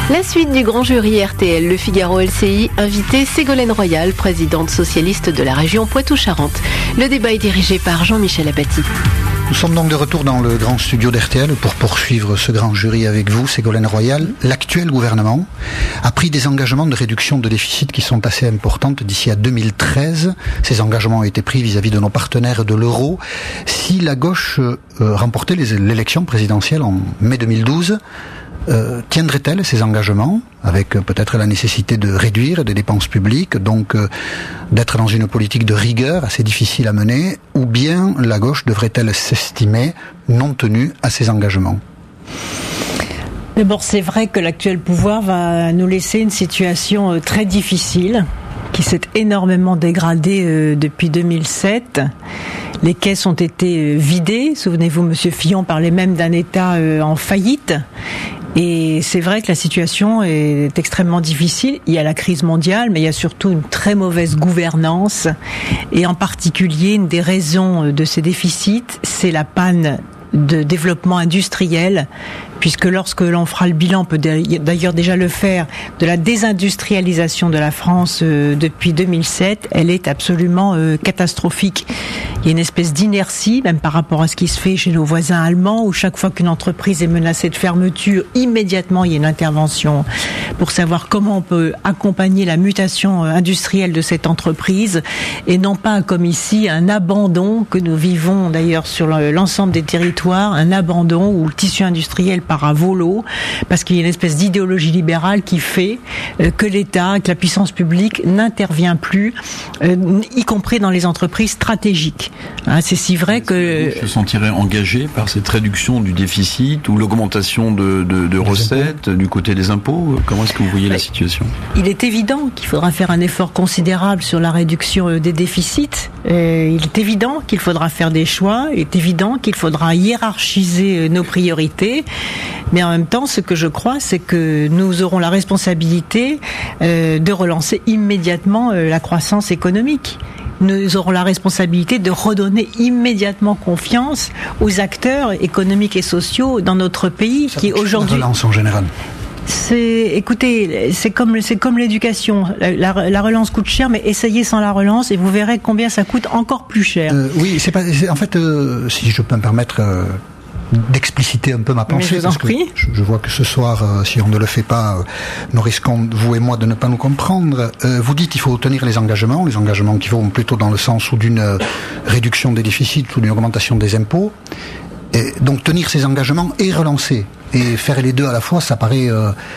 La suite du grand jury RTL, Le Figaro LCI, invité Ségolène Royal, présidente socialiste de la région Poitou-Charentes. Le débat est dirigé par Jean-Michel Apathy. Nous sommes donc de retour dans le grand studio d'RTL pour poursuivre ce grand jury avec vous, Ségolène Royal. L'actuel gouvernement a pris des engagements de réduction de déficit qui sont assez importantes d'ici à 2013. Ces engagements ont été pris vis-à-vis de nos partenaires de l'euro. Si la gauche remportait l'élection présidentielle en mai 2012, tiendrait-elle ces engagements avec peut-être la nécessité de réduire des dépenses publiques, donc d'être dans une politique de rigueur assez difficile à mener, ou bien la gauche devrait-elle s'estimer non tenue à ces engagements ? D'abord, c'est vrai que l'actuel pouvoir va nous laisser une situation très difficile, qui s'est énormément dégradée depuis 2007. Les caisses ont été vidées. Souvenez-vous, M. Fillon parlait même d'un État en faillite. Et c'est vrai que la situation est extrêmement difficile. Il y a la crise mondiale, mais il y a surtout une très mauvaise gouvernance. Et en particulier, une des raisons de ces déficits, c'est la panne de développement industriel, puisque lorsque l'on fera le bilan, on peut d'ailleurs déjà le faire, de la désindustrialisation de la France depuis 2007, elle est absolument catastrophique. Il y a une espèce d'inertie, même par rapport à ce qui se fait chez nos voisins allemands, où chaque fois qu'une entreprise est menacée de fermeture, immédiatement il y a une intervention pour savoir comment on peut accompagner la mutation industrielle de cette entreprise, et non pas comme ici un abandon que nous vivons d'ailleurs sur l'ensemble des territoires, un abandon où le tissu industriel part à volo, parce qu'il y a une espèce d'idéologie libérale qui fait que l'État, que la puissance publique n'intervient plus, y compris dans les entreprises stratégiques. C'est si vrai que... Se sentirait engagé par cette réduction du déficit ou l'augmentation de recettes du côté des impôts? Comment est-ce que vous voyez la situation? Il est évident qu'il faudra faire un effort considérable sur la réduction des déficits. Il est évident qu'il faudra faire des choix. Il est évident qu'il faudra hiérarchiser nos priorités. Mais en même temps, ce que je crois, c'est que nous aurons la responsabilité de relancer immédiatement la croissance économique. Nous aurons la responsabilité de redonner immédiatement confiance aux acteurs économiques et sociaux dans notre pays, qui aujourd'hui... La relance en général. Écoutez, c'est comme l'éducation. La relance coûte cher, mais essayez sans la relance et vous verrez combien ça coûte encore plus cher. Oui, en fait, si je peux me permettre d'expliciter un peu ma pensée. Mais je vous en prie. Je vois que ce soir, si on ne le fait pas, nous risquons, vous et moi, de ne pas nous comprendre. Vous dites qu'il faut tenir les engagements qui vont plutôt dans le sens ou d'une réduction des déficits ou d'une augmentation des impôts. Et donc tenir ces engagements et relancer. Et faire les deux à la fois, ça paraît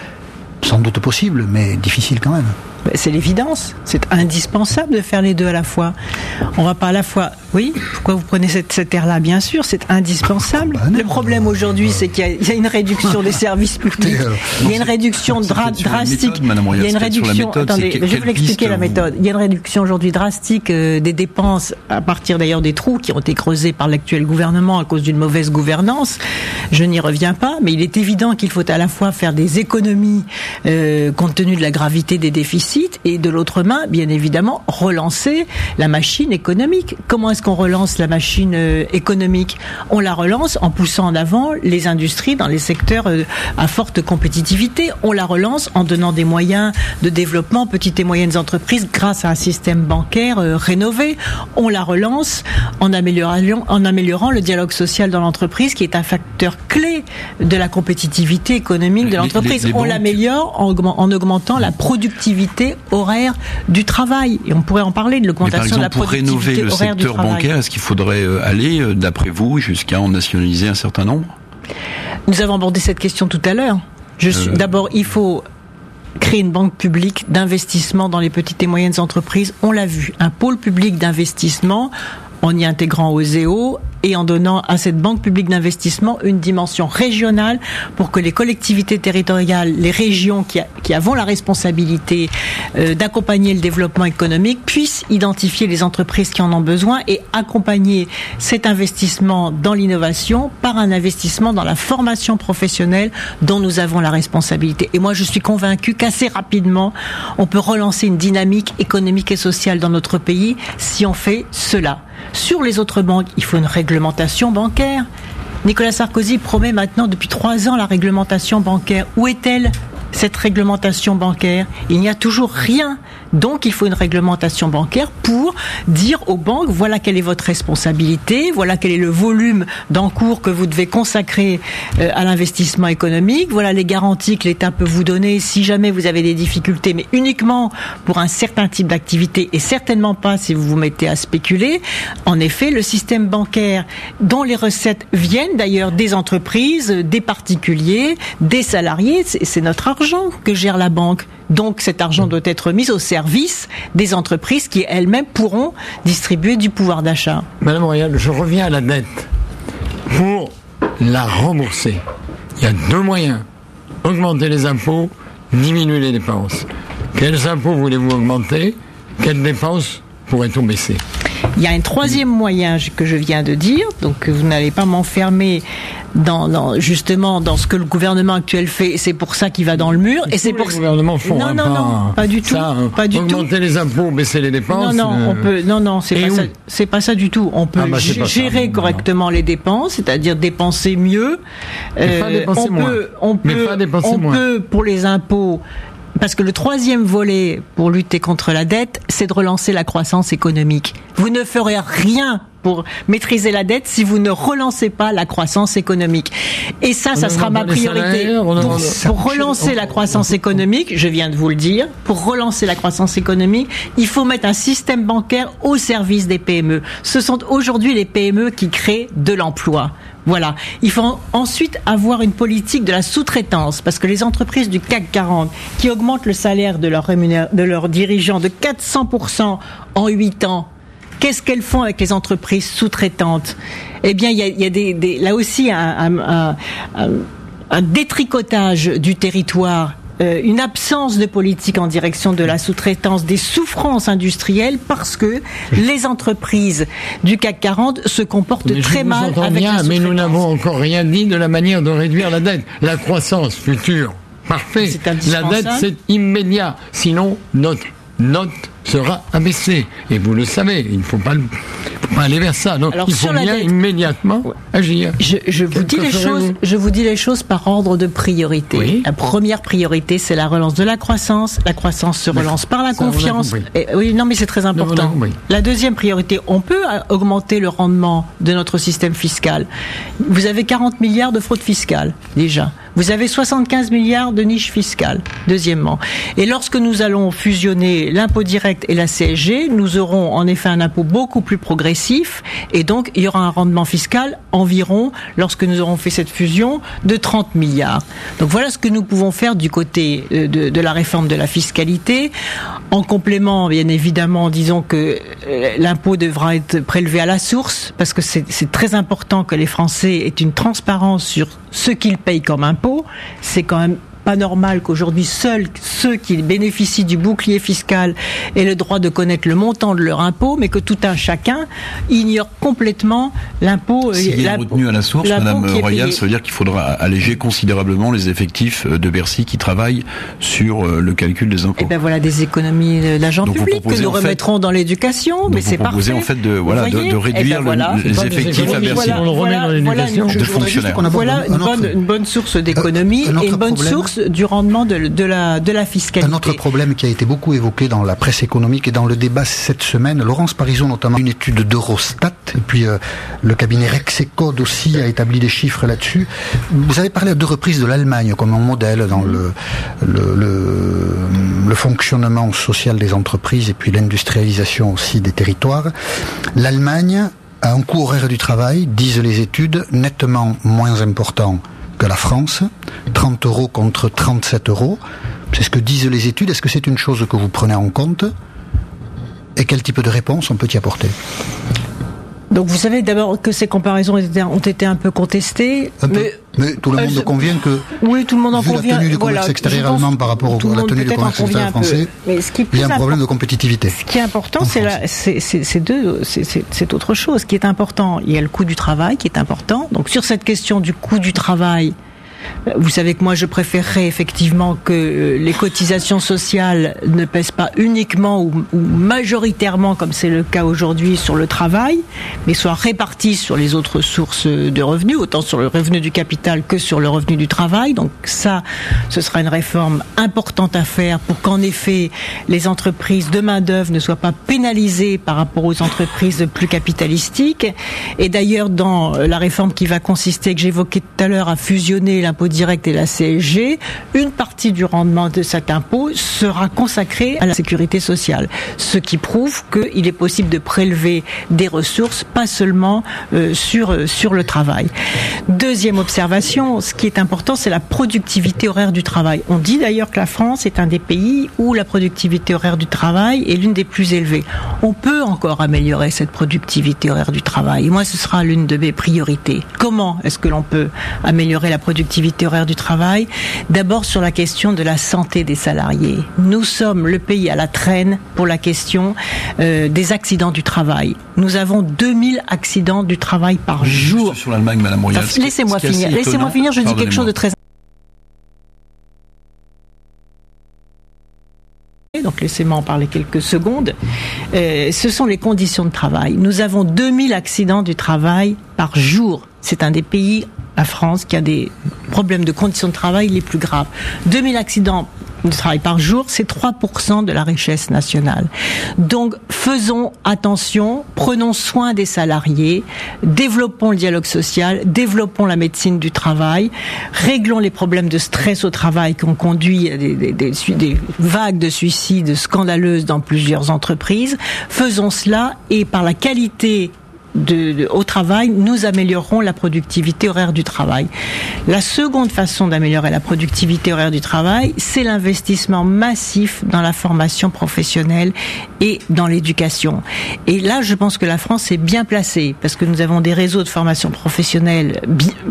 sans doute possible, mais difficile quand même. C'est l'évidence. C'est indispensable de faire les deux à la fois. On va pas à la fois... Oui, pourquoi vous prenez cet air-là? Bien sûr, c'est indispensable. Le problème aujourd'hui, c'est qu'il y a une réduction des services publics. Il y a une réduction drastique. Il y a une réduction... Attendez, je vais vous l'expliquer la méthode. Il y a une réduction aujourd'hui drastique des dépenses, à partir d'ailleurs des trous qui ont été creusés par l'actuel gouvernement à cause d'une mauvaise gouvernance. Je n'y reviens pas, mais il est évident qu'il faut à la fois faire des économies compte tenu de la gravité des déficits, et de l'autre main, bien évidemment, relancer la machine économique. Comment est-ce qu'on relance la machine économique? On la relance en poussant en avant les industries dans les secteurs à forte compétitivité. On la relance en donnant des moyens de développement aux petites et moyennes entreprises grâce à un système bancaire rénové. On la relance en améliorant le dialogue social dans l'entreprise, qui est un facteur clé de la compétitivité économique de l'entreprise. On l'améliore en augmentant la productivité horaire du travail. Et on pourrait en parler de l'augmentation de la productivité horaire du travail. Pour rénover le secteur bancaire, est-ce qu'il faudrait aller, d'après vous, jusqu'à en nationaliser un certain nombre? Nous avons abordé cette question tout à l'heure. D'abord, il faut créer une banque publique d'investissement dans les petites et moyennes entreprises. On l'a vu, un pôle public d'investissement en y intégrant OSEO et en donnant à cette banque publique d'investissement une dimension régionale pour que les collectivités territoriales, les régions qui avons la responsabilité d'accompagner le développement économique puissent identifier les entreprises qui en ont besoin et accompagner cet investissement dans l'innovation par un investissement dans la formation professionnelle dont nous avons la responsabilité. Et moi, je suis convaincue qu'assez rapidement, on peut relancer une dynamique économique et sociale dans notre pays si on fait cela. Sur les autres banques, il faut une réglementation bancaire. Nicolas Sarkozy promet maintenant depuis 3 ans la réglementation bancaire. Où est-elle ? cette réglementation bancaire? Il n'y a toujours rien. Donc il faut une réglementation bancaire pour dire aux banques, voilà quelle est votre responsabilité, voilà quel est le volume d'encours que vous devez consacrer à l'investissement économique, voilà les garanties que l'État peut vous donner si jamais vous avez des difficultés, mais uniquement pour un certain type d'activité et certainement pas si vous vous mettez à spéculer. En effet, le système bancaire dont les recettes viennent d'ailleurs des entreprises, des particuliers, des salariés, c'est notre argent que gère la banque. Donc cet argent doit être mis au service des entreprises qui elles-mêmes pourront distribuer du pouvoir d'achat. Madame Royal, je reviens à la dette. Pour la rembourser, il y a deux moyens. Augmenter les impôts, diminuer les dépenses. Quels impôts voulez-vous augmenter? Quelles dépenses pourrait-on baisser? Il y a un troisième moyen que je viens de dire, donc vous n'allez pas m'enfermer justement dans ce que le gouvernement actuel fait. C'est pour ça qu'il va dans le mur. Et c'est pour le gouvernement font. Non, pas du tout. Pas du tout. Augmenter les impôts, baisser les dépenses. C'est pas ça du tout. On peut gérer correctement les dépenses, c'est-à-dire dépenser mieux. On peut pour les impôts. Parce que le troisième volet pour lutter contre la dette, c'est de relancer la croissance économique. Vous ne ferez rien pour maîtriser la dette si vous ne relancez pas la croissance économique. Et ça sera ma priorité. Pour relancer la croissance économique, je viens de vous le dire, pour relancer la croissance économique, il faut mettre un système bancaire au service des PME. Ce sont aujourd'hui les PME qui créent de l'emploi. Voilà. Il faut ensuite avoir une politique de la sous-traitance, parce que les entreprises du CAC 40 qui augmentent le salaire de leurs dirigeants de 400% en 8 ans, qu'est-ce qu'elles font avec les entreprises sous-traitantes? Eh bien, il y a là aussi un détricotage du territoire. Une absence de politique en direction de la sous-traitance, des souffrances industrielles, parce que les entreprises du CAC 40 se comportent très mal avec la sous-traitance. Mais nous n'avons encore rien dit de la manière de réduire la dette. La croissance future, parfait. La dette, c'est immédiat. Sinon, notre note sera abaissée. Et vous le savez, il ne faut pas aller vers ça. Donc, il faut bien immédiatement agir. Je vous dis les choses par ordre de priorité. Oui. La première priorité, c'est la relance de la croissance. La croissance se relance par la confiance. Mais c'est très important. La deuxième priorité, on peut augmenter le rendement de notre système fiscal. Vous avez 40 milliards de fraude fiscale, déjà. Vous avez 75 milliards de niches fiscales, deuxièmement. Et lorsque nous allons fusionner l'impôt direct et la CSG, nous aurons en effet un impôt beaucoup plus progressif, et donc il y aura un rendement fiscal environ, lorsque nous aurons fait cette fusion, de 30 milliards. Donc voilà ce que nous pouvons faire du côté de la réforme de la fiscalité. En complément, bien évidemment, disons que l'impôt devra être prélevé à la source, parce que c'est très important que les Français aient une transparence sur ce qu'ils payent comme impôt. C'est quand même pas normal qu'aujourd'hui seuls ceux qui bénéficient du bouclier fiscal aient le droit de connaître le montant de leur impôt, mais que tout un chacun ignore complètement l'impôt. S'il est retenu à la source, Madame Royal, ça veut dire qu'il faudra alléger considérablement les effectifs de Bercy qui travaillent sur le calcul des impôts. Et ben voilà des économies d'agents publics que nous remettrons dans l'éducation, mais c'est parfait. Vous proposez en fait de réduire les effectifs à Bercy. On le remet dans l'éducation. Voilà une bonne source d'économie et une bonne source du rendement de la fiscalité. Un autre problème qui a été beaucoup évoqué dans la presse économique et dans le débat cette semaine, Laurence Parisot notamment, une étude d'Eurostat, et puis le cabinet Rexecode aussi a établi des chiffres là-dessus. Vous avez parlé à 2 reprises de l'Allemagne comme un modèle dans le fonctionnement social des entreprises et puis l'industrialisation aussi des territoires. L'Allemagne a un coût horaire du travail, disent les études, nettement moins important que la France, 30 € contre 37 €. C'est ce que disent les études. Est-ce que c'est une chose que vous prenez en compte? Et quel type de réponse on peut y apporter? Donc vous savez d'abord que ces comparaisons ont été un peu contestées. Mais tout le monde convient que, oui, tout le monde en convient. La tenue du commerce extérieur allemand par rapport à la tenue du commerce extérieur français, il y a un problème de compétitivité. Ce qui est important, c'est autre chose. Ce qui est important, il y a le coût du travail qui est important. Donc sur cette question du coût du travail, Vous savez que moi je préférerais effectivement que les cotisations sociales ne pèsent pas uniquement ou majoritairement, comme c'est le cas aujourd'hui, sur le travail, mais soient réparties sur les autres sources de revenus, autant sur le revenu du capital que sur le revenu du travail. Donc ça, ce sera une réforme importante à faire pour qu'en effet les entreprises de main-d'œuvre ne soient pas pénalisées par rapport aux entreprises plus capitalistiques. Et d'ailleurs, dans la réforme qui va consister, que j'évoquais tout à l'heure, à fusionner l'impôt direct et la CSG, une partie du rendement de cet impôt sera consacrée à la sécurité sociale. Ce qui prouve qu'il est possible de prélever des ressources, pas seulement sur le travail. Deuxième observation, ce qui est important, c'est la productivité horaire du travail. On dit d'ailleurs que la France est un des pays où la productivité horaire du travail est l'une des plus élevées. On peut encore améliorer cette productivité horaire du travail. Et moi, ce sera l'une de mes priorités. Comment est-ce que l'on peut améliorer la productivité horaire du travail? D'abord sur la question de la santé des salariés. Nous sommes le pays à la traîne pour la question des accidents du travail. Nous avons 2000 accidents du travail par jour. Sur l'Allemagne, Madame Royal. Laissez-moi finir, je dis quelque chose de très... Donc laissez-moi en parler quelques secondes. Ce sont les conditions de travail. Nous avons 2000 accidents du travail par jour. C'est un des pays, la France, qui a des problèmes de conditions de travail les plus graves. 2000 accidents de travail par jour, c'est 3% de la richesse nationale. Donc, faisons attention, prenons soin des salariés, développons le dialogue social, développons la médecine du travail, réglons les problèmes de stress au travail qui ont conduit à des vagues de suicides scandaleuses dans plusieurs entreprises. Faisons cela et par la qualité au travail, nous améliorerons la productivité horaire du travail. La seconde façon d'améliorer la productivité horaire du travail, c'est l'investissement massif dans la formation professionnelle et dans l'éducation. Et là, je pense que la France est bien placée, parce que nous avons des réseaux de formation professionnelle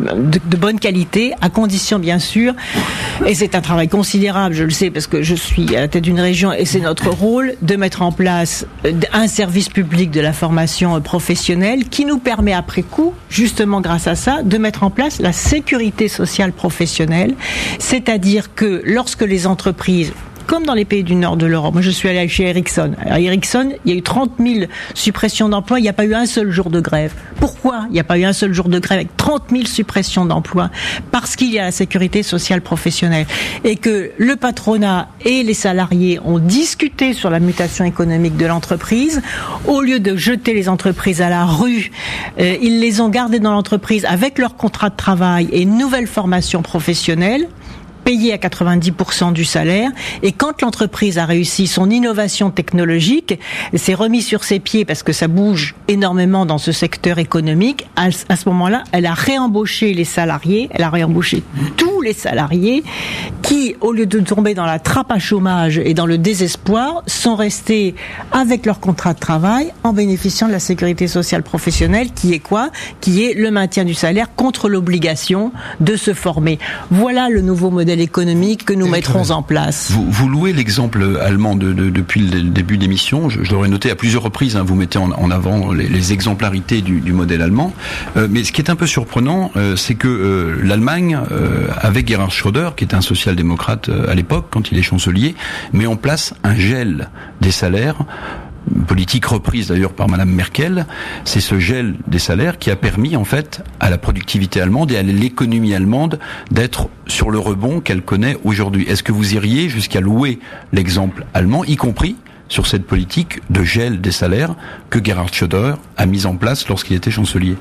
de bonne qualité, à condition bien sûr, et c'est un travail considérable, je le sais, parce que je suis à la tête d'une région, et c'est notre rôle de mettre en place un service public de la formation professionnelle qui nous permet après coup, justement grâce à ça, de mettre en place la sécurité sociale professionnelle, c'est-à-dire que lorsque les entreprises, comme dans les pays du nord de l'Europe, moi je suis allée chez Ericsson. À Ericsson, il y a eu 30 000 suppressions d'emplois, il n'y a pas eu un seul jour de grève. Pourquoi il n'y a pas eu un seul jour de grève avec 30 000 suppressions d'emplois? Parce qu'il y a la sécurité sociale professionnelle. Et que le patronat et les salariés ont discuté sur la mutation économique de l'entreprise. Au lieu de jeter les entreprises à la rue, ils les ont gardées dans l'entreprise avec leur contrat de travail et une nouvelle formation professionnelle, payé à 90% du salaire, et quand l'entreprise a réussi son innovation technologique, s'est remis sur ses pieds parce que ça bouge énormément dans ce secteur économique, à ce moment-là, elle a réembauché les salariés, elle a réembauché tous les salariés qui, au lieu de tomber dans la trappe à chômage et dans le désespoir, sont restés avec leur contrat de travail en bénéficiant de la sécurité sociale professionnelle, qui est quoi? Qui est le maintien du salaire contre l'obligation de se former. Voilà le nouveau modèle économique que nous mettrons en place. Vous louez l'exemple allemand depuis le début de l'émission. Je l'aurais noté à plusieurs reprises. Vous mettez en avant les exemplarités du modèle allemand. Mais ce qui est un peu surprenant, c'est que l'Allemagne, avec Gerhard Schröder, qui est un social-démocrate à l'époque, quand il est chancelier, met en place un gel des salaires. Une politique reprise d'ailleurs par Madame Merkel, c'est ce gel des salaires qui a permis en fait à la productivité allemande et à l'économie allemande d'être sur le rebond qu'elle connaît aujourd'hui. Est-ce que vous iriez jusqu'à louer l'exemple allemand, y compris sur cette politique de gel des salaires que Gerhard Schröder a mise en place lorsqu'il était chancelier?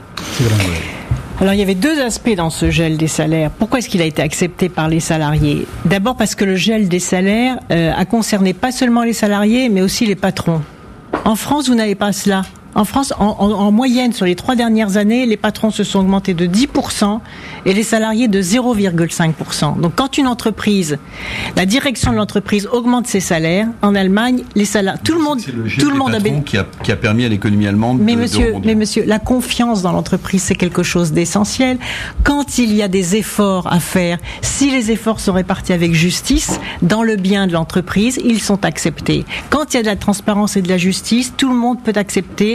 Alors il y avait deux aspects dans ce gel des salaires. Pourquoi est-ce qu'il a été accepté par les salariés? D'abord parce que le gel des salaires a concerné pas seulement les salariés, mais aussi les patrons. En France, vous n'avez pas cela. En France, en moyenne, sur les 3 dernières années, les patrons se sont augmentés de 10% et les salariés de 0,5%. Donc, quand une entreprise, la direction de l'entreprise augmente ses salaires, en Allemagne, les salaires, tout le monde qui a permis à l'économie allemande mais monsieur, la confiance dans l'entreprise, c'est quelque chose d'essentiel. Quand il y a des efforts à faire, si les efforts sont répartis avec justice, dans le bien de l'entreprise, ils sont acceptés. Quand il y a de la transparence et de la justice, tout le monde peut accepter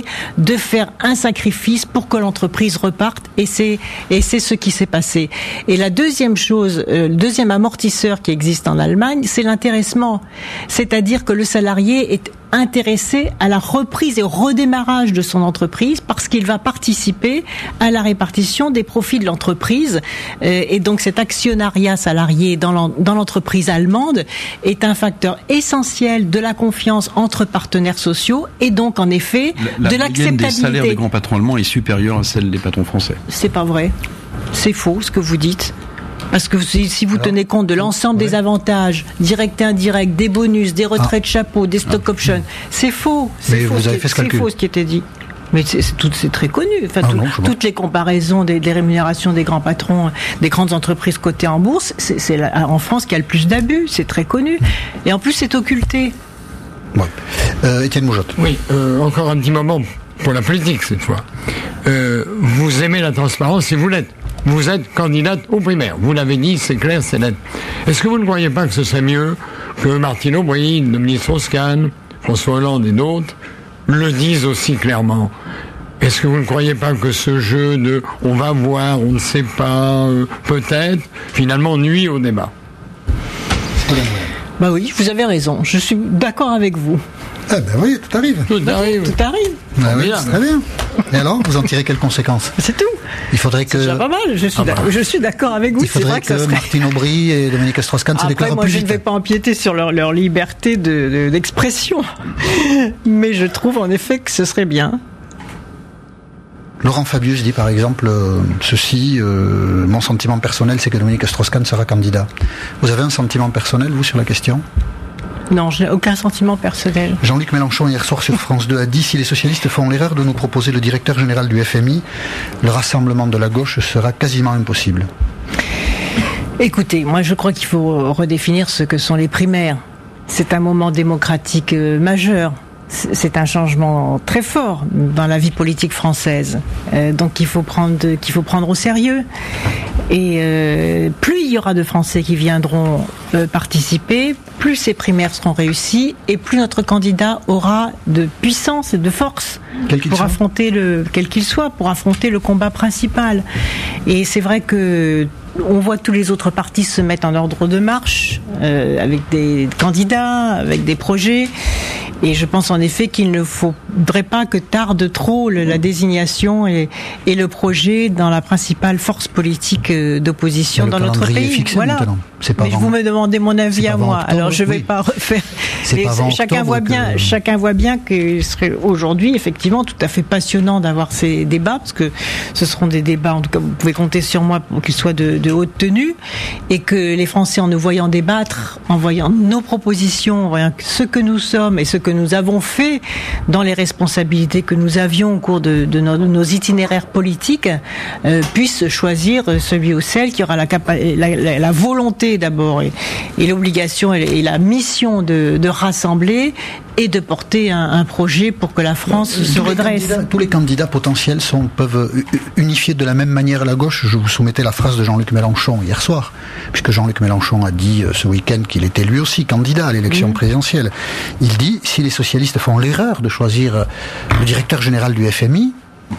obligé de faire un sacrifice pour que l'entreprise reparte, et c'est ce qui s'est passé. Et la deuxième chose, le deuxième amortisseur qui existe en Allemagne, c'est l'intéressement. C'est-à-dire que le salarié est intéressé à la reprise et au redémarrage de son entreprise parce qu'il va participer à la répartition des profits de l'entreprise. Et donc cet actionnariat salarié dans l'entreprise allemande est un facteur essentiel de la confiance entre partenaires sociaux et donc en effet de l'acceptabilité. La moyenne des salaires des grands patrons allemands est supérieure à celle des patrons français. C'est pas vrai. C'est faux ce que vous dites. Parce que si vous tenez compte de l'ensemble des avantages, directs et indirects, des bonus, des retraites de chapeau, des stock options, c'est faux. C'est faux ce qui était dit. Mais c'est très connu. Enfin, toutes les comparaisons des rémunérations des grands patrons, des grandes entreprises cotées en bourse, c'est en France qu'il y a le plus d'abus. C'est très connu. Et en plus, c'est occulté. Ouais. Étienne Moujotte. Oui, encore un petit moment pour la politique cette fois. Vous aimez la transparence si vous l'êtes. Vous êtes candidate aux primaires. Vous l'avez dit, c'est clair, c'est net. Est-ce que vous ne croyez pas que ce serait mieux que Martine Aubry, Dominique Strauss-Kahn, François Hollande et d'autres le disent aussi clairement? Est-ce que vous ne croyez pas que ce jeu de « on va voir, on ne sait pas, peut-être », finalement nuit au débat? Bah oui, vous avez raison. Je suis d'accord avec vous. Eh ben oui, tout arrive. Tout arrive. Ah oui, très bien. Et alors, vous en tirez quelles conséquences? C'est tout. Il faudrait que... C'est déjà pas mal, je suis d'accord avec vous. Il faudrait que Martine Aubry et Dominique Strauss-Kahn se déclarent plus vite. Après, moi, je ne vais pas empiéter sur leur liberté d'expression. Mais je trouve en effet que ce serait bien. Laurent Fabius dit par exemple ceci, mon sentiment personnel c'est que Dominique Strauss-Kahn sera candidat. Vous avez un sentiment personnel, vous, sur la question? Non, je n'ai aucun sentiment personnel. Jean-Luc Mélenchon, hier soir sur France 2, a dit « Si les socialistes font l'erreur de nous proposer le directeur général du FMI, le rassemblement de la gauche sera quasiment impossible. » Écoutez, moi je crois qu'il faut redéfinir ce que sont les primaires. C'est un moment démocratique majeur. C'est un changement très fort dans la vie politique française, donc qu'il faut prendre au sérieux. Et plus il y aura de Français qui viendront participer, plus ces primaires seront réussies et plus notre candidat aura de puissance et de force pour affronter quel qu'il soit, pour affronter le combat principal. Et c'est vrai que on voit tous les autres partis se mettre en ordre de marche avec des candidats, avec des projets. Et je pense en effet qu'il ne faudrait pas que tarde trop la désignation et le projet dans la principale force politique d'opposition dans notre pays. Fixé maintenant. Mais vous me demandez mon avis à moi, alors je ne vais pas refaire. Chacun voit bien que ce serait aujourd'hui effectivement tout à fait passionnant d'avoir ces débats, parce que ce seront des débats, en tout cas vous pouvez compter sur moi pour qu'ils soient de haute tenue, et que les Français, en nous voyant débattre, en voyant nos propositions, en voyant ce que nous sommes et ce que nous avons fait dans les responsabilités que nous avions au cours de nos itinéraires politiques, puissent choisir celui ou celle qui aura la volonté d'abord et l'obligation et la mission de rassembler et de porter un projet pour que la France se redresse. Tous les candidats potentiels peuvent unifier de la même manière la gauche. Je vous soumettais la phrase de Jean-Luc Mélenchon hier soir, puisque Jean-Luc Mélenchon a dit ce week-end qu'il était lui aussi candidat à l'élection présidentielle. Il dit, si les socialistes font l'erreur de choisir le directeur général du FMI,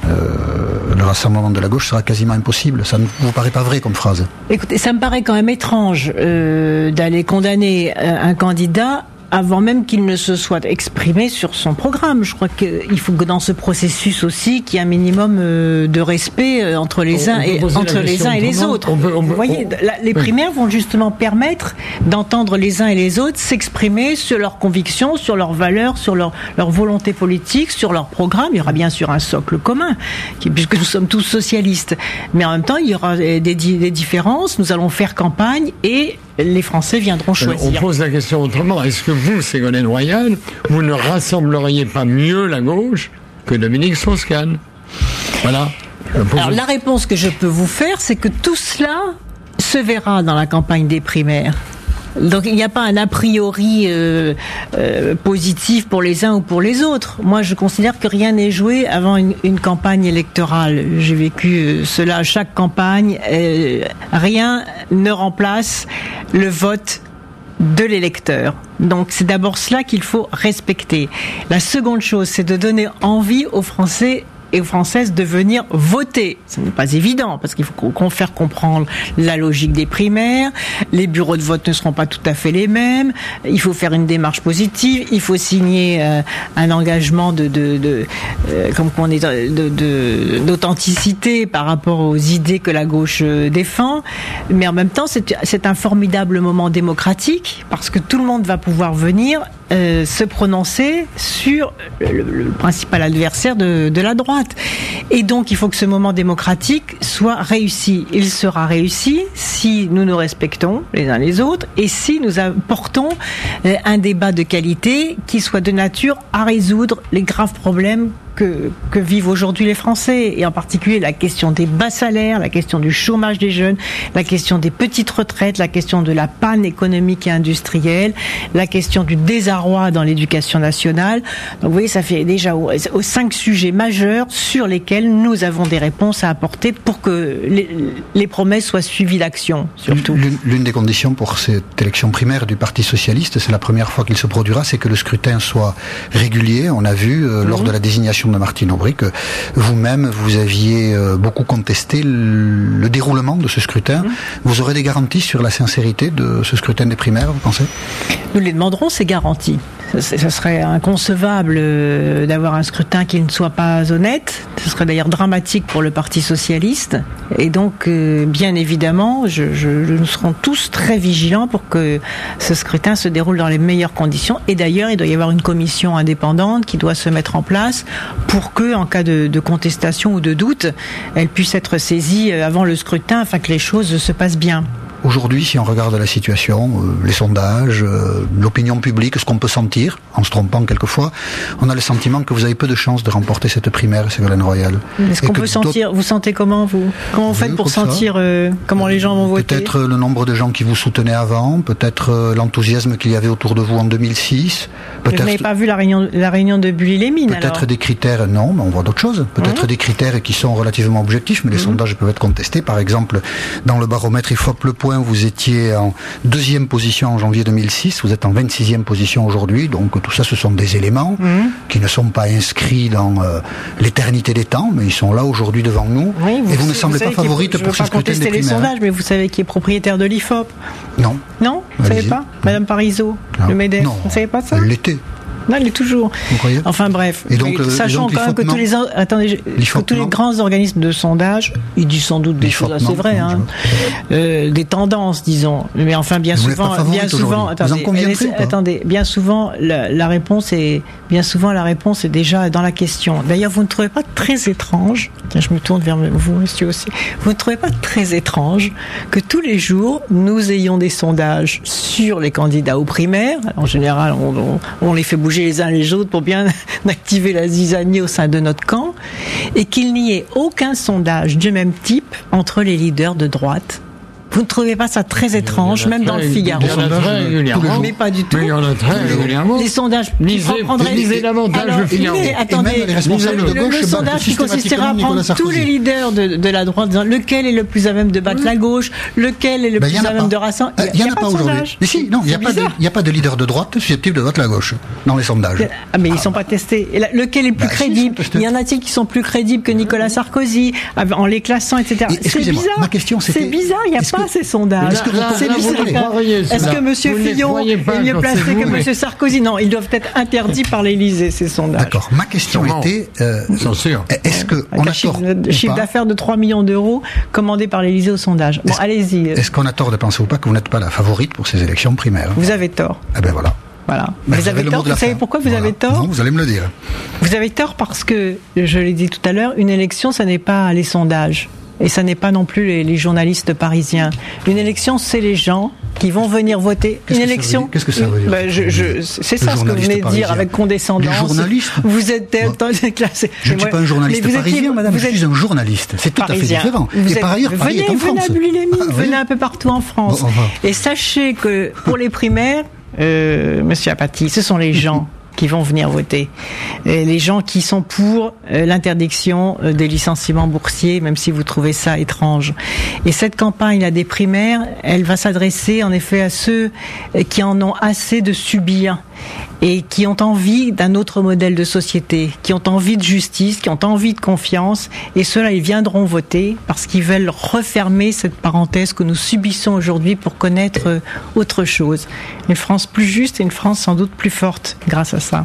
le rassemblement de la gauche sera quasiment impossible. Ça ne vous paraît pas vrai comme phrase? Écoutez, ça me paraît quand même étrange d'aller condamner un candidat avant même qu'il ne se soit exprimé sur son programme. Je crois qu'il faut que dans ce processus aussi, qu'il y ait un minimum de respect entre les uns et les autres. Vous voyez, les primaires vont justement permettre d'entendre les uns et les autres s'exprimer sur leurs convictions, sur leurs valeurs, sur leur volonté politique, sur leur programme. Il y aura bien sûr un socle commun, puisque nous sommes tous socialistes. Mais en même temps, il y aura des différences. Nous allons faire campagne et les Français viendront choisir. On pose la question autrement. Est-ce que vous, Ségolène Royal, vous ne rassembleriez pas mieux la gauche que Dominique Strauss-Kahn? Voilà. Alors la réponse que je peux vous faire, c'est que tout cela se verra dans la campagne des primaires. Donc il n'y a pas un a priori positif pour les uns ou pour les autres. Moi, je considère que rien n'est joué avant une campagne électorale. J'ai vécu cela à chaque campagne. Rien ne remplace le vote de l'électeur. Donc c'est d'abord cela qu'il faut respecter. La seconde chose, c'est de donner envie aux Français et aux Françaises de venir voter. Ce n'est pas évident, parce qu'il faut faire comprendre la logique des primaires, les bureaux de vote ne seront pas tout à fait les mêmes, il faut faire une démarche positive, il faut signer un engagement d'authenticité par rapport aux idées que la gauche défend, mais en même temps c'est un formidable moment démocratique, parce que tout le monde va pouvoir venir se prononcer sur le principal adversaire de la droite. Et donc il faut que ce moment démocratique soit réussi. Il sera réussi si nous nous respectons les uns les autres et si nous apportons un débat de qualité qui soit de nature à résoudre les graves problèmes que vivent aujourd'hui les Français, et en particulier la question des bas salaires, la question du chômage des jeunes, la question des petites retraites, la question de la panne économique et industrielle, la question du désarroi dans l'éducation nationale. Donc vous voyez, ça fait déjà aux 5 sujets majeurs sur lesquels nous avons des réponses à apporter pour que les promesses soient suivies d'action, surtout. L'une des conditions pour cette élection primaire du Parti Socialiste, c'est la première fois qu'il se produira, c'est que le scrutin soit régulier. On a vu lors de la désignation de Martine Aubry que vous-même vous aviez beaucoup contesté le déroulement de ce scrutin. Vous aurez des garanties sur la sincérité de ce scrutin des primaires, vous pensez ? Nous les demanderons, ces garanties. Ça serait inconcevable d'avoir un scrutin qui ne soit pas honnête. Ce serait d'ailleurs dramatique pour le Parti Socialiste. Et donc, bien évidemment, nous serons tous très vigilants pour que ce scrutin se déroule dans les meilleures conditions. Et d'ailleurs, il doit y avoir une commission indépendante qui doit se mettre en place pour que, en cas de contestation ou de doute, elle puisse être saisie avant le scrutin afin que les choses se passent bien. Aujourd'hui, si on regarde la situation, les sondages, l'opinion publique, ce qu'on peut sentir, en se trompant quelquefois, on a le sentiment que vous avez peu de chances de remporter cette primaire, Ségolène Royal. Est-ce qu'on peut sentir, vous sentez comment, vous ? Comment vous faites pour sentir comment les gens vont voter ? Peut-être le nombre de gens qui vous soutenaient avant, peut-être l'enthousiasme qu'il y avait autour de vous en 2006. Vous n'avez pas vu la réunion de Bully-les-Mines, alors ? Peut-être des critères, non, mais on voit d'autres choses. Peut-être des critères qui sont relativement objectifs, mais les sondages peuvent être contestés. Par exemple, dans le baromètre IFOP Le Point, vous étiez en 2e position en janvier 2006, vous êtes en 26e position aujourd'hui, donc tout ça, ce sont des éléments qui ne sont pas inscrits dans l'éternité des temps, mais ils sont là aujourd'hui devant nous, et vous ne semblez pas favorite pour ce scrutin des primaires. Je ne veux pas contester les sondages, mais vous savez qui est propriétaire de l'IFOP ? Non. Non ? Vous ne savez pas ? Madame Parizeau, le MEDEF, vous ne savez pas ça ? Elle l'était. Non, il est toujours. Vous croyez ? Enfin bref. Et donc, sachant quand même que tous les grands organismes de sondage, ils disent sans doute des choses assez vraies, des tendances, disons. Mais enfin, bien souvent, bien souvent, la réponse est déjà dans la question. D'ailleurs, vous ne trouvez pas très étrange, tiens, je me tourne vers vous, monsieur aussi, vous ne trouvez pas très étrange que tous les jours, nous ayons des sondages sur les candidats aux primaires. En général, on les fait bouger les uns les autres pour bien activer la zizanie au sein de notre camp, et qu'il n'y ait aucun sondage du même type entre les leaders de droite. Vous ne trouvez pas ça très étrange, même dans le Figaro ? Il y en a très régulièrement. Mais pas du tout. Mais il y en a très régulièrement. Les sondages. Lisez davantage le Figaro. Attendez, le sondage qui consistera à prendre tous les leaders de la droite, disant lequel est le plus à même de battre la gauche, lequel est le plus à même de rassembler. Il n'y en a pas aujourd'hui. Mais si, non, il n'y a pas de leader de droite susceptible de battre la gauche dans les sondages. Mais ils ne sont pas testés. Lequel est le plus crédible ? Il y en a-t-il qui sont plus crédibles que Nicolas Sarkozy, en les classant, etc. C'est bizarre. Ma question, c'était. C'est bizarre, il n'y a pas ces sondages. C'est bizarre. Est-ce que M. Fillon est mieux placé que M. Sarkozy ? Non, ils doivent être interdits par l'Élysée, ces sondages. D'accord. Ma question était, est-ce qu'on a tort chiffre d'affaires de 3 millions d'euros commandé par l'Élysée au sondage. Bon, allez-y. Est-ce qu'on a tort de penser ou pas que vous n'êtes pas la favorite pour ces élections primaires ? Vous avez tort. Ah ben voilà. Voilà. Vous avez tort. Vous savez pourquoi vous avez tort ? Non, vous allez me le dire. Vous avez tort parce que, je l'ai dit tout à l'heure, une élection, ça n'est pas les sondages. Et ça n'est pas non plus les journalistes parisiens. Une élection, c'est les gens qui vont venir voter. Une élection. Qu'est-ce que ça veut dire ? C'est ça ce que vous venez de dire avec condescendance. Les journalistes. Vous êtes classé. Je ne suis pas un journaliste parisien, madame. Je suis un journaliste. C'est tout à fait différent. Et par ailleurs, Paris est en France. Venez à Bully-les-Mines, venez un peu partout en France. Et sachez que pour les primaires, monsieur Apathy, ce sont les gens qui vont venir voter. Et les gens qui sont pour l'interdiction des licenciements boursiers, même si vous trouvez ça étrange. Et cette campagne là des primaires, elle va s'adresser en effet à ceux qui en ont assez de subir et qui ont envie d'un autre modèle de société, qui ont envie de justice, qui ont envie de confiance, et ceux-là, ils viendront voter parce qu'ils veulent refermer cette parenthèse que nous subissons aujourd'hui pour connaître autre chose. Une France plus juste et une France sans doute plus forte grâce à ça.